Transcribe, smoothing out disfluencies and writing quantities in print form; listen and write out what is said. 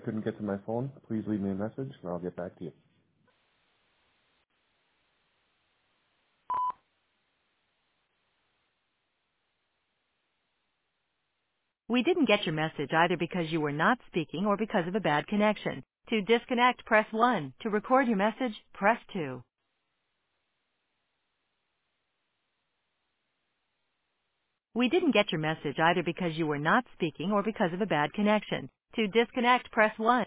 couldn't get to my phone, please leave me a message and I'll get back to you. We didn't get your message either because you were not speaking or because of a bad connection. To disconnect, press 1. To record your message, press 2. We didn't get your message either because you were not speaking or because of a bad connection. To disconnect, press 1.